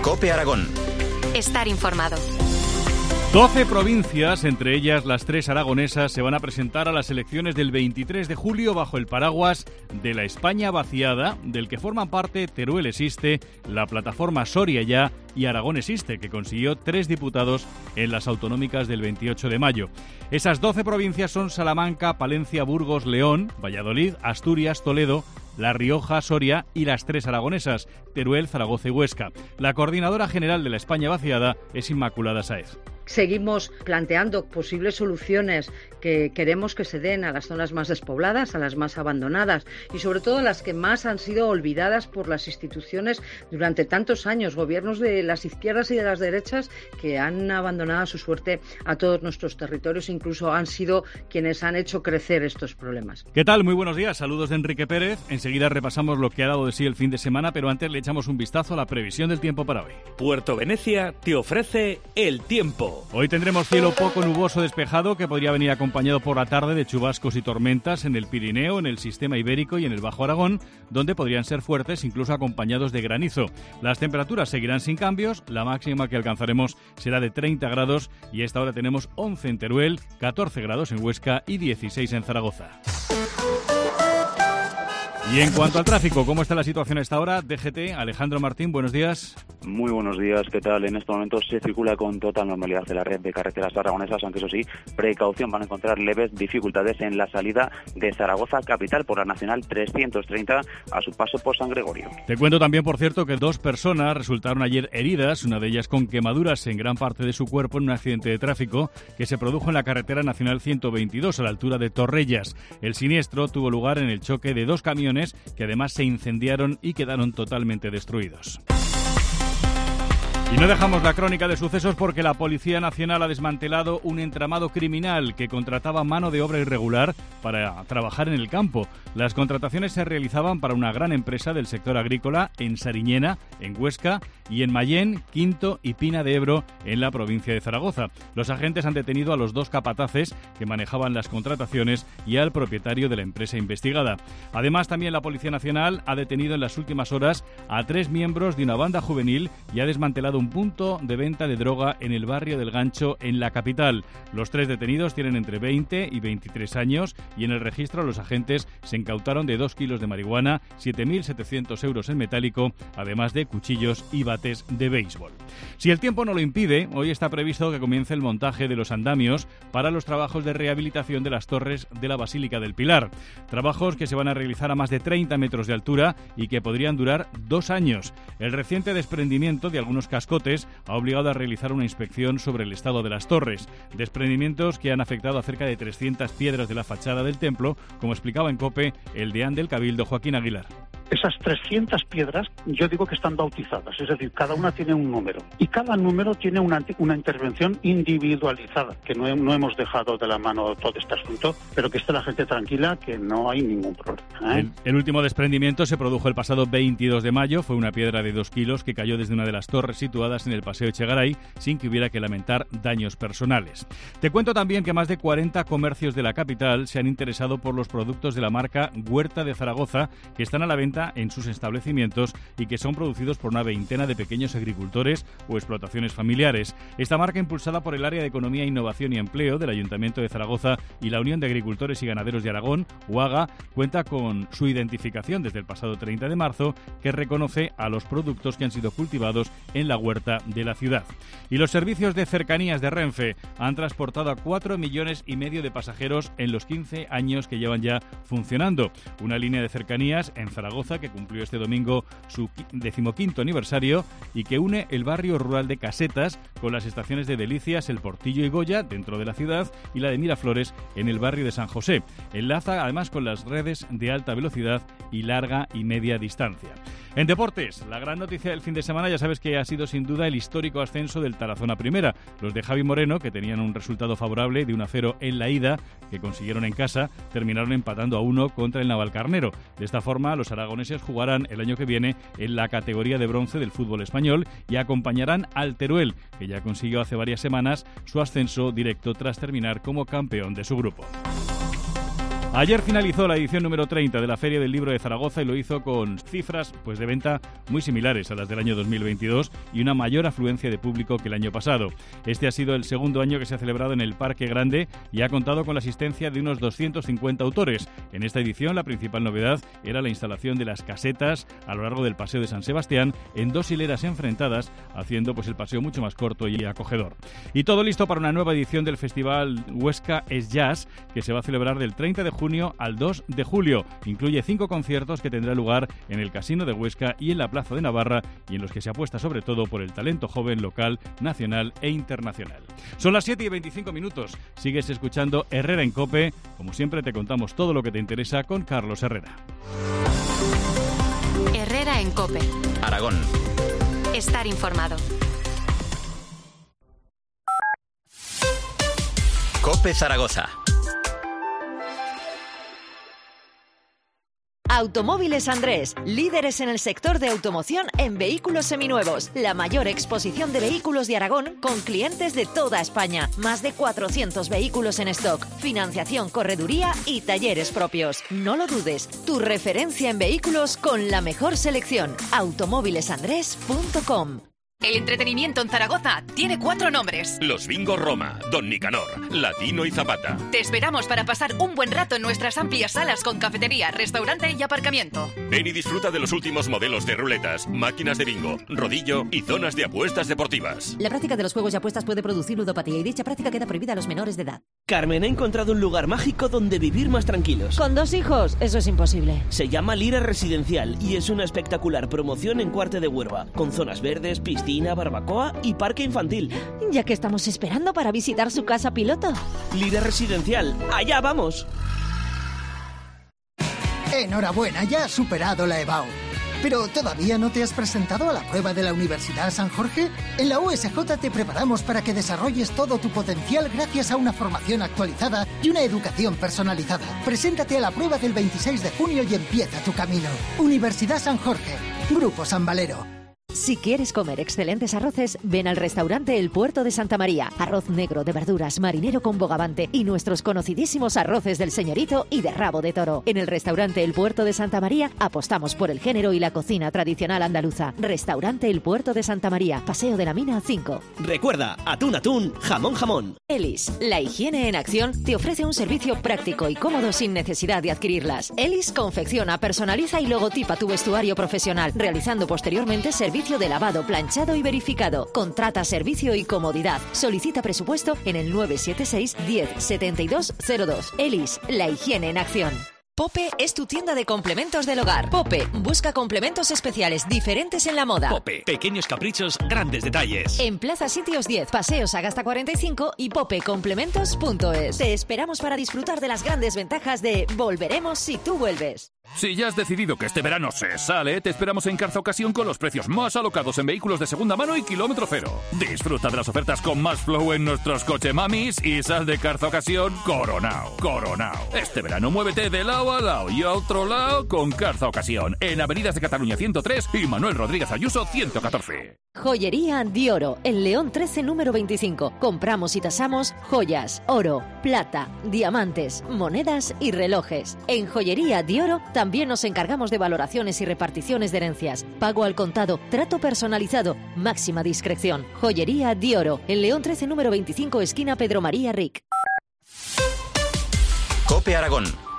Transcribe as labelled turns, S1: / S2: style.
S1: COPE Aragón.
S2: Estar informado.
S3: 12 provincias, entre ellas las 3 aragonesas, se van a presentar a las elecciones del 23 de julio bajo el paraguas de la España vaciada, del que forman parte Teruel Existe, la plataforma Soria Ya y Aragón Existe, que consiguió 3 diputados en las autonómicas del 28 de mayo. Esas 12 provincias son Salamanca, Palencia, Burgos, León, Valladolid, Asturias, Toledo, La Rioja, Soria y las 3 aragonesas, Teruel, Zaragoza y Huesca. La coordinadora general de la España vaciada es Inmaculada Sáez.
S4: Seguimos planteando posibles soluciones que queremos que se den a las zonas más despobladas, a las más abandonadas y sobre todo a las que más han sido olvidadas por las instituciones durante tantos años, gobiernos de las izquierdas y de las derechas que han abandonado a su suerte a todos nuestros territorios, incluso han sido quienes han hecho crecer estos problemas.
S3: ¿Qué tal? Muy buenos días, saludos de Enrique Pérez. Enseguida repasamos lo que ha dado de sí el fin de semana, pero antes le echamos un vistazo a la previsión del tiempo para hoy.
S5: Puerto Venecia te ofrece el tiempo.
S3: Hoy tendremos cielo poco nuboso despejado que podría venir acompañado por la tarde de chubascos y tormentas en el Pirineo, en el sistema ibérico y en el Bajo Aragón, donde podrían ser fuertes, incluso acompañados de granizo. Las temperaturas seguirán sin cambios, la máxima que alcanzaremos será de 30 grados y a esta hora tenemos 11 en Teruel, 14 grados en Huesca y 16 en Zaragoza. Y en cuanto al tráfico, ¿cómo está la situación a esta hora? DGT, Alejandro Martín, buenos días.
S6: Muy buenos días, ¿qué tal? En estos momentos se circula con total normalidad en la red de carreteras aragonesas, aunque eso sí, precaución, van a encontrar leves dificultades en la salida de Zaragoza capital por la Nacional 330 a su paso por San Gregorio.
S3: Te cuento también, por cierto, que 2 personas resultaron ayer heridas, una de ellas con quemaduras en gran parte de su cuerpo en un accidente de tráfico que se produjo en la carretera Nacional 122 a la altura de Torrellas. El siniestro tuvo lugar en el choque de 2 camiones que además se incendiaron y quedaron totalmente destruidos. Y no dejamos la crónica de sucesos porque la Policía Nacional ha desmantelado un entramado criminal que contrataba mano de obra irregular para trabajar en el campo. Las contrataciones se realizaban para una gran empresa del sector agrícola en Sariñena, en Huesca, y en Mayén, Quinto y Pina de Ebro, en la provincia de Zaragoza. Los agentes han detenido a los 2 capataces que manejaban las contrataciones y al propietario de la empresa investigada. Además, también la Policía Nacional ha detenido en las últimas horas a 3 miembros de una banda juvenil y ha desmantelado un punto de venta de droga en el barrio del Gancho, en la capital. Los 3 detenidos tienen entre 20 y 23 años y en el registro los agentes se incautaron de 2 kilos de marihuana, 7.700 euros en metálico, además de cuchillos y bates de béisbol. Si el tiempo no lo impide, hoy está previsto que comience el montaje de los andamios para los trabajos de rehabilitación de las torres de la Basílica del Pilar. Trabajos que se van a realizar a más de 30 metros de altura y que podrían durar 2 años. El reciente desprendimiento de algunos cascotes ha obligado a realizar una inspección sobre el estado de las torres. Desprendimientos que han afectado a cerca de 300 piedras de la fachada del templo, como explicaba en COPE el deán del Cabildo, Joaquín Aguilar.
S7: Esas 300 piedras, yo digo que están bautizadas, es decir, cada una tiene un número. Y cada número tiene una intervención individualizada, que no hemos dejado de la mano todo este asunto, pero que esté la gente tranquila, que no hay ningún problema.
S3: El último desprendimiento se produjo el pasado 22 de mayo. Fue una piedra de 2 kilos que cayó desde una de las torres situadas en el Paseo Echegaray, sin que hubiera que lamentar daños personales. Te cuento también que más de 40 comercios de la capital se han interesado por los productos de la marca Huerta de Zaragoza, que están a la venta en sus establecimientos y que son producidos por una veintena de pequeños agricultores o explotaciones familiares. Esta marca, impulsada por el Área de Economía, Innovación y Empleo del Ayuntamiento de Zaragoza y la Unión de Agricultores y Ganaderos de Aragón, UAGA, cuenta con su identificación desde el pasado 30 de marzo, que reconoce a los productos que han sido cultivados en la huerta de la ciudad. Y los servicios de cercanías de Renfe han transportado a 4,5 millones de pasajeros en los 15 años que llevan ya funcionando. Una línea de cercanías en Zaragoza que cumplió este domingo su 15º aniversario y que une el barrio rural de Casetas con las estaciones de Delicias, El Portillo y Goya dentro de la ciudad y la de Miraflores en el barrio de San José. Enlaza además con las redes de alta velocidad y larga y media distancia. En deportes, la gran noticia del fin de semana ya sabes que ha sido sin duda el histórico ascenso del Tarazona Primera. Los de Javi Moreno, que tenían un resultado favorable de 1-0 en la ida, que consiguieron en casa, terminaron empatando a 1 contra el Navalcarnero. De esta forma, los aragoneses jugarán el año que viene en la categoría de bronce del fútbol español y acompañarán al Teruel, que ya consiguió hace varias semanas su ascenso directo tras terminar como campeón de su grupo. Ayer finalizó la edición número 30 de la Feria del Libro de Zaragoza y lo hizo con cifras de venta muy similares a las del año 2022 y una mayor afluencia de público que el año pasado. Este ha sido el segundo año que se ha celebrado en el Parque Grande y ha contado con la asistencia de unos 250 autores. En esta edición la principal novedad era la instalación de las casetas a lo largo del Paseo de San Sebastián en 2 hileras enfrentadas, haciendo el paseo mucho más corto y acogedor. Y todo listo para una nueva edición del Festival Huesca es Jazz, que se va a celebrar del 30 de junio al 2 de julio. Incluye 5 conciertos que tendrán lugar en el Casino de Huesca y en la Plaza de Navarra, y en los que se apuesta sobre todo por el talento joven local, nacional e internacional. Son las 7:25. Sigues escuchando Herrera en COPE. Como siempre te contamos todo lo que te interesa con Carlos Herrera.
S2: Herrera en COPE.
S5: Aragón.
S2: Estar informado.
S5: COPE Zaragoza.
S1: Automóviles Andrés, líderes en el sector de automoción en vehículos seminuevos. La mayor exposición de vehículos de Aragón con clientes de toda España. Más de 400 vehículos en stock, financiación, correduría y talleres propios. No lo dudes, tu referencia en vehículos con la mejor selección. automóvilesandrés.com.
S8: El entretenimiento en Zaragoza tiene 4 nombres.
S9: Los Bingos Roma, Don Nicanor, Latino y Zapata.
S8: Te esperamos para pasar un buen rato en nuestras amplias salas con cafetería, restaurante y aparcamiento.
S9: Ven y disfruta de los últimos modelos de ruletas, máquinas de bingo, rodillo y zonas de apuestas deportivas.
S1: La práctica de los juegos y apuestas puede producir ludopatía y dicha práctica queda prohibida a los menores de edad.
S10: Carmen ha encontrado un lugar mágico donde vivir más tranquilos.
S1: ¿Con 2 hijos? Eso es imposible.
S10: Se llama Lira Residencial y es una espectacular promoción en Cuarte de Huerva, con zonas verdes, piscina, barbacoa y parque infantil.
S1: Ya que estamos esperando para visitar su casa piloto.
S10: Lira Residencial, ¡allá vamos!
S11: Enhorabuena, ya has superado la EBAU. ¿Pero todavía no te has presentado a la prueba de la Universidad San Jorge? En la USJ te preparamos para que desarrolles todo tu potencial gracias a una formación actualizada y una educación personalizada. Preséntate a la prueba del 26 de junio y empieza tu camino. Universidad San Jorge, Grupo San Valero.
S1: Si quieres comer excelentes arroces, ven al restaurante El Puerto de Santa María. Arroz negro de verduras, marinero con bogavante y nuestros conocidísimos arroces del señorito y de rabo de toro. En el restaurante El Puerto de Santa María apostamos por el género y la cocina tradicional andaluza. Restaurante El Puerto de Santa María, Paseo de la Mina 5.
S10: Recuerda, atún, jamón, jamón.
S1: Elis, la higiene en acción, te ofrece un servicio práctico y cómodo sin necesidad de adquirirlas. Elis confecciona, personaliza y logotipa tu vestuario profesional, realizando posteriormente servicio de lavado, planchado y verificado. Contrata servicio y comodidad. Solicita presupuesto en el 976 10 72 02. Elis, la higiene en acción. Pope es tu tienda de complementos del hogar. Pope busca complementos especiales diferentes en la moda.
S5: Pope, pequeños caprichos, grandes detalles.
S1: En Plaza Sitios 10, Paseo Sagasta 45 y popecomplementos.es. Te esperamos para disfrutar de las grandes ventajas de Volveremos si tú vuelves.
S12: Si ya has decidido que este verano se sale, te esperamos en Carza Ocasión con los precios más alocados en vehículos de segunda mano y kilómetro cero. Disfruta de las ofertas con más flow en nuestros coche mamis y sal de Carza Ocasión coronao. Este verano muévete de lado a lado y a otro lado con Carza Ocasión en Avenidas de Cataluña 103 y Manuel Rodríguez Ayuso 114.
S1: Joyería Dioro, en León 13 número 25. Compramos y tasamos joyas, oro, plata, diamantes, monedas y relojes. En Joyería Dioro también nos encargamos de valoraciones y reparticiones de herencias. Pago al contado, trato personalizado, máxima discreción. Joyería Dioro, en León 13 número 25, esquina Pedro María Ric.
S5: COPE Aragón.